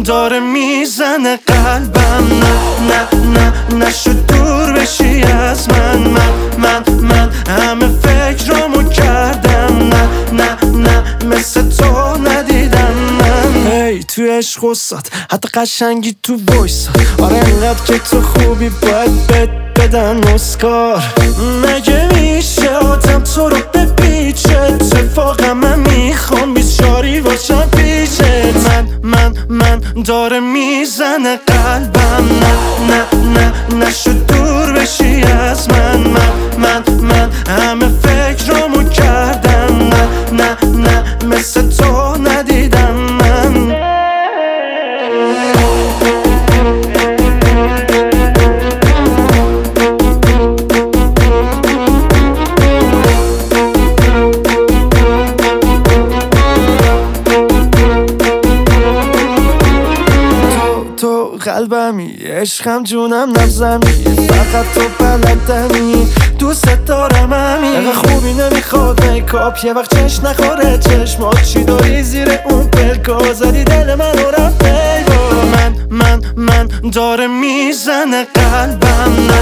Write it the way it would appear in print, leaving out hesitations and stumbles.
داره میزنه قلبم. نه نشد دور بشی از من همه فکرامو کردم. نه مثل تو ندیدم من. هی توی عشق وسط حتی قشنگی تو وایسات. آره اینقدر که تو خوبی باید بدن اسکار. مگه میشه آدم تو رو بپیچه؟ اتفاقا من میخوام بیچاری باشم پیچت. من داره میزنه قلبم. نه نشد دور بشی از من همه فکرامو کردم. نه مثل تو ندیدم من. تو قلبمی، عشقم، جونم، نبضمی، فقط تو بلدنی. دوست دارم همین. اگه خوبی نمیخواد میکاپ، یه وقت چشم نخوره چشمات. چی داری زیر اون پلکا؟ زدی دل من رو رفت. من داره میزنه قلبم.